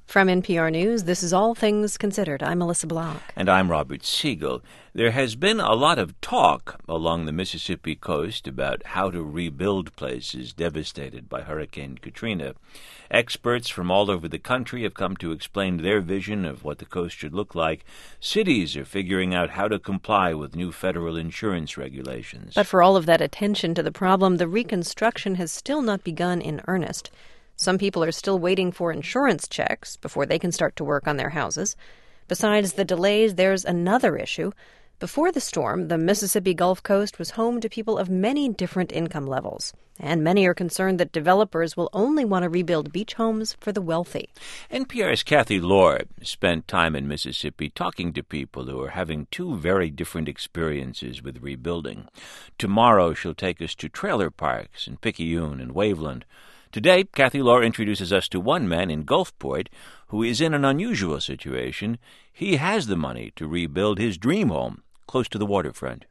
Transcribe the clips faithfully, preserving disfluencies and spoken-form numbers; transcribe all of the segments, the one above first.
From N P R News, this is All Things Considered. I'm Melissa Block. And I'm Robert Siegel. There has been a lot of talk along the Mississippi coast about how to rebuild places devastated by Hurricane Katrina. Experts from all over the country have come to explain their vision of what the coast should look like. Cities are figuring out how to comply with new federal insurance regulations. But for all of that attention to the problem, the reconstruction has still not begun in earnest. Some people are still waiting for insurance checks before they can start to work on their houses. Besides the delays, there's another issue. Before the storm, the Mississippi Gulf Coast was home to people of many different income levels, and many are concerned that developers will only want to rebuild beach homes for the wealthy. N P R's Kathy Lord spent time in Mississippi talking to people who are having two very different experiences with rebuilding. Tomorrow she'll take us to trailer parks in Picayune and Waveland. Today, Kathy Lord introduces us to one man in Gulfport who is in an unusual situation. He has the money to rebuild his dream home close to the waterfront.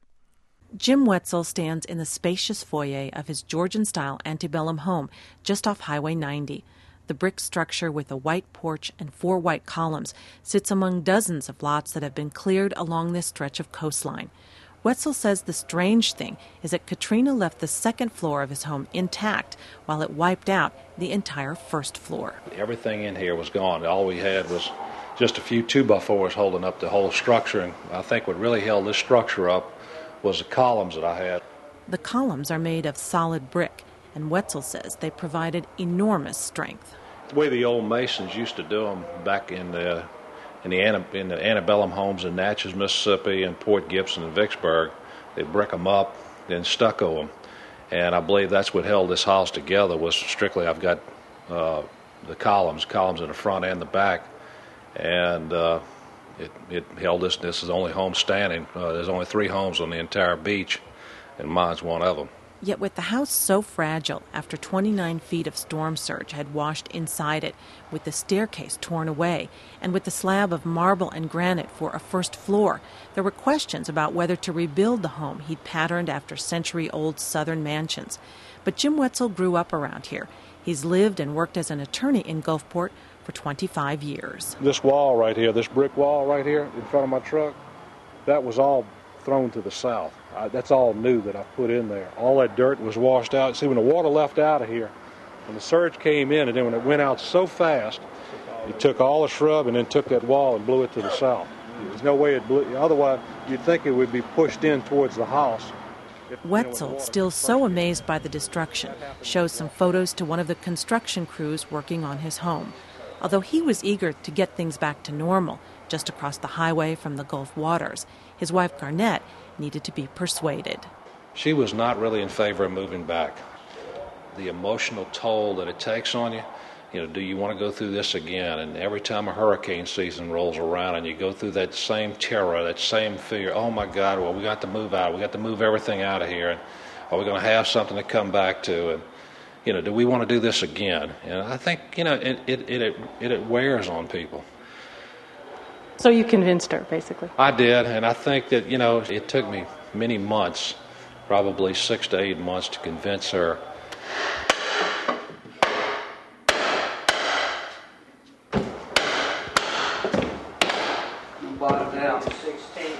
Jim Wetzel stands in the spacious foyer of his Georgian-style antebellum home just off Highway ninety. The brick structure with a white porch and four white columns sits among dozens of lots that have been cleared along this stretch of coastline. Wetzel says the strange thing is that Katrina left the second floor of his home intact while it wiped out the entire first floor. Everything in here was gone. All we had was just a few two by fours holding up the whole structure, and I think what really held this structure up was the columns that I had. The columns are made of solid brick, and Wetzel says they provided enormous strength. The way the old masons used to do them back in the In the, in the antebellum homes in Natchez, Mississippi, and Port Gibson and Vicksburg, they brick them up, then stucco them. And I believe that's what held this house together was strictly I've got uh, the columns, columns in the front and the back. And uh, it, it held this. This is the only home standing. Uh, there's only three homes on the entire beach, and mine's one of them. Yet with the house so fragile after twenty-nine feet of storm surge had washed inside it, with the staircase torn away, and with the slab of marble and granite for a first floor, there were questions about whether to rebuild the home he'd patterned after century-old southern mansions. But Jim Wetzel grew up around here. He's lived and worked as an attorney in Gulfport for twenty-five years. This wall right here, this brick wall right here in front of my truck, that was all thrown to the south. I, that's all new that I put in there. All that dirt was washed out. See, when the water left out of here, when the surge came in, and then when it went out so fast, it took all the shrub and then took that wall and blew it to the south. There's no way it blew. Otherwise, you'd think it would be pushed in towards the house. If, Wetzel, you know, still so amazed by the destruction, shows some photos to one of the construction crews working on his home. Although he was eager to get things back to normal, just across the highway from the Gulf waters, his wife Garnett needed to be persuaded. She was not really in favor of moving back. The emotional toll that it takes on you, you know, do you want to go through this again? And every time a hurricane season rolls around and you go through that same terror, that same fear, oh my God, well, we got to move out. We got to move everything out of here. And are we going to have something to come back to? And, you know, do we want to do this again? And I think, you know, it, it, it, it, it wears on people. So you convinced her, basically? I did, and I think that, you know, it took me many months, probably six to eight months, to convince her. You bought it down sixteen.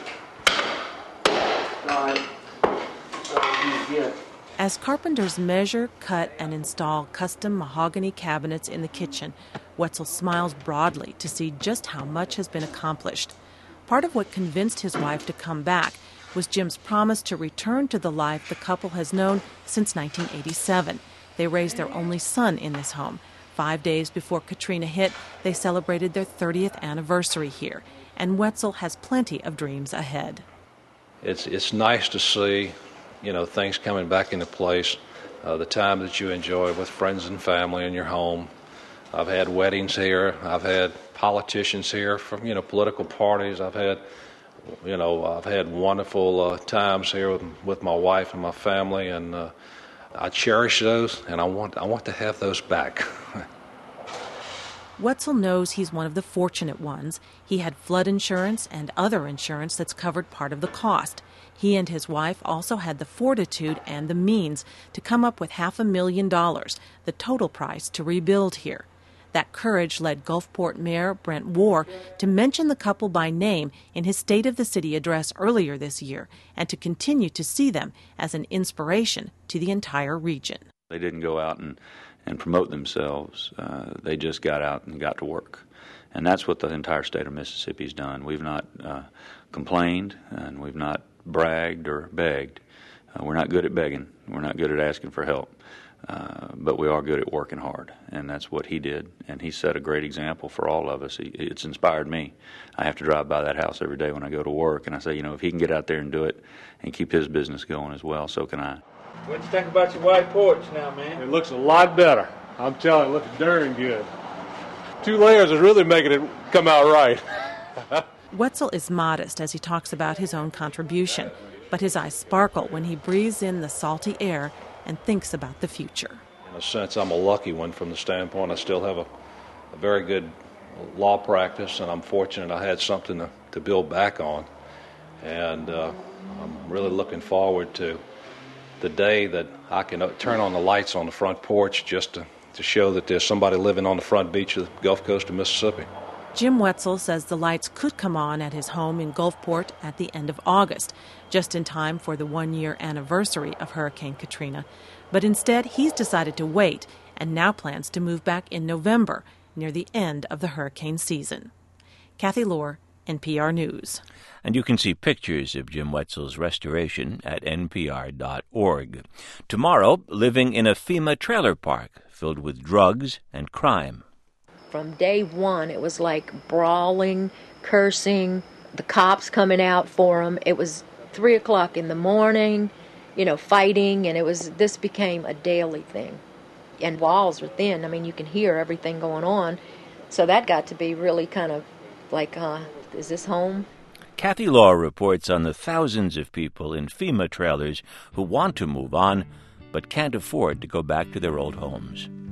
Nine. So you get. As carpenters measure, cut, and install custom mahogany cabinets in the kitchen, Wetzel smiles broadly to see just how much has been accomplished. Part of what convinced his wife to come back was Jim's promise to return to the life the couple has known since nineteen eighty-seven. They raised their only son in this home. Five days before Katrina hit, they celebrated their thirtieth anniversary here, and Wetzel has plenty of dreams ahead. It's, it's nice to see, you know, things coming back into place, uh, the time that you enjoy with friends and family in your home. I've had weddings here. I've had politicians here from, you know, political parties. I've had, you know, I've had wonderful uh, times here with, with my wife and my family, and uh, I cherish those, and I want I want to have those back. Wetzel knows he's one of the fortunate ones. He had flood insurance and other insurance that's covered part of the cost. He and his wife also had the fortitude and the means to come up with half a million dollars, the total price to rebuild here. That courage led Gulfport Mayor Brent Warr to mention the couple by name in his State of the City address earlier this year and to continue to see them as an inspiration to the entire region. They didn't go out and, and promote themselves. Uh, they just got out and got to work. And that's what the entire state of Mississippi's done. We've not uh, complained, and we've not bragged or begged. Uh, we're not good at begging. We're not good at asking for help. Uh, but we are good at working hard, and that's what he did. And he set a great example for all of us. He, it's inspired me. I have to drive by that house every day when I go to work, and I say, you know, if he can get out there and do it and keep his business going as well, so can I. What you think about your white porch now, man? It looks a lot better. I'm telling you, it looks darn good. Two layers is really making it come out right. Wetzel is modest as he talks about his own contribution, but his eyes sparkle when he breathes in the salty air and thinks about the future. In a sense, I'm a lucky one from the standpoint I still have a, a very good law practice, and I'm fortunate I had something to, to build back on. And uh, I'm really looking forward to the day that I can turn on the lights on the front porch just to, to show that there's somebody living on the front beach of the Gulf Coast of Mississippi. Jim Wetzel says the lights could come on at his home in Gulfport at the end of August, just in time for the one-year anniversary of Hurricane Katrina. But instead, he's decided to wait and now plans to move back in November, near the end of the hurricane season. Kathy Lohr, N P R News. And you can see pictures of Jim Wetzel's restoration at N P R dot org. Tomorrow, living in a FEMA trailer park filled with drugs and crime. From day one, it was like brawling, cursing, the cops coming out for him. It was three o'clock in the morning, you know, fighting, and it was, this became a daily thing. And walls are thin. I mean, you can hear everything going on. So that got to be really kind of like, uh, is this home? Kathy Lohr reports on the thousands of people in FEMA trailers who want to move on but can't afford to go back to their old homes.